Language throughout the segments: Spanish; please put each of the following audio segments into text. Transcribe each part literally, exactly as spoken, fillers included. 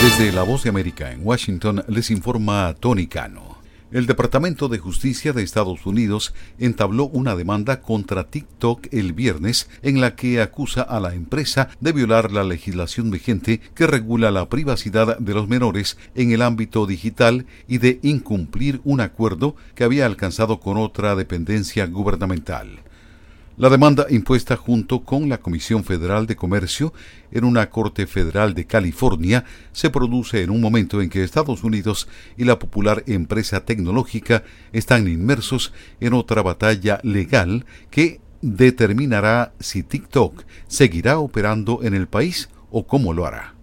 Desde La Voz de América en Washington les informa Tony Cano. El Departamento de Justicia de Estados Unidos entabló una demanda contra TikTok el viernes en la que acusa a la empresa de violar la legislación vigente que regula la privacidad de los menores en el ámbito digital y de incumplir un acuerdo que había alcanzado con otra dependencia gubernamental. La demanda impuesta junto con la Comisión Federal de Comercio en una Corte Federal de California se produce en un momento en que Estados Unidos y la popular empresa tecnológica están inmersos en otra batalla legal que determinará si TikTok seguirá operando en el país o cómo lo hará.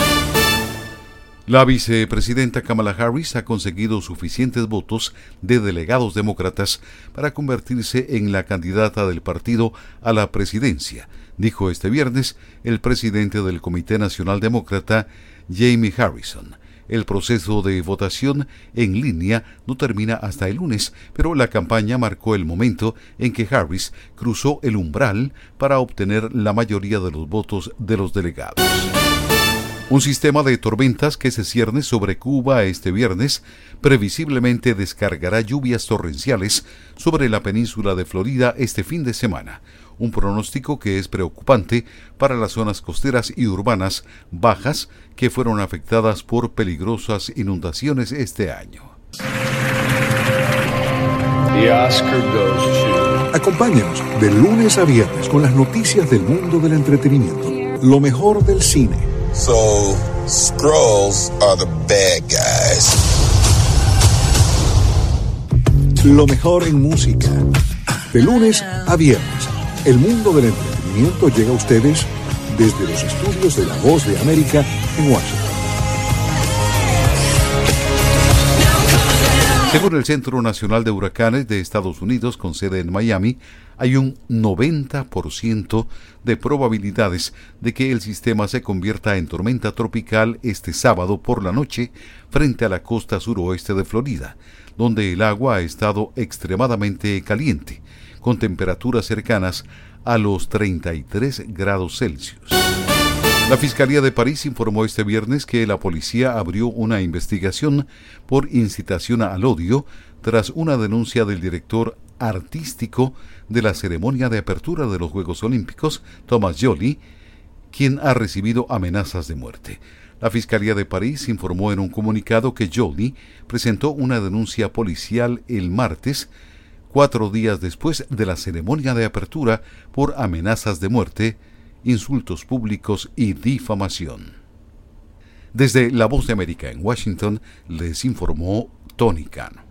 La vicepresidenta Kamala Harris ha conseguido suficientes votos de delegados demócratas para convertirse en la candidata del partido a la presidencia, dijo este viernes el presidente del Comité Nacional Demócrata, Jamie Harrison. El proceso de votación en línea no termina hasta el lunes, pero la campaña marcó el momento en que Harris cruzó el umbral para obtener la mayoría de los votos de los delegados. Un sistema de tormentas que se cierne sobre Cuba este viernes previsiblemente descargará lluvias torrenciales sobre la península de Florida este fin de semana, un pronóstico que es preocupante para las zonas costeras y urbanas bajas que fueron afectadas por peligrosas inundaciones este año. The Oscar goes to... Acompáñanos de lunes a viernes con las noticias del mundo del entretenimiento, lo mejor del cine. So, Skrulls are the bad guys. Lo mejor en música. De lunes a viernes, el mundo del entretenimiento llega a ustedes desde los estudios de La Voz de América en Washington. Según el Centro Nacional de Huracanes de Estados Unidos, con sede en Miami, hay un noventa por ciento de probabilidades de que el sistema se convierta en tormenta tropical este sábado por la noche frente a la costa suroeste de Florida, donde el agua ha estado extremadamente caliente, con temperaturas cercanas a los treinta y tres grados Celsius. La Fiscalía de París informó este viernes que la policía abrió una investigación por incitación al odio tras una denuncia del director artístico de la ceremonia de apertura de los Juegos Olímpicos, Thomas Joly, quien ha recibido amenazas de muerte. La Fiscalía de París informó en un comunicado que Joly presentó una denuncia policial el martes, cuatro días después de la ceremonia de apertura, por amenazas de muerte, insultos públicos y difamación. Desde La Voz de América en Washington les informó Tony Cano.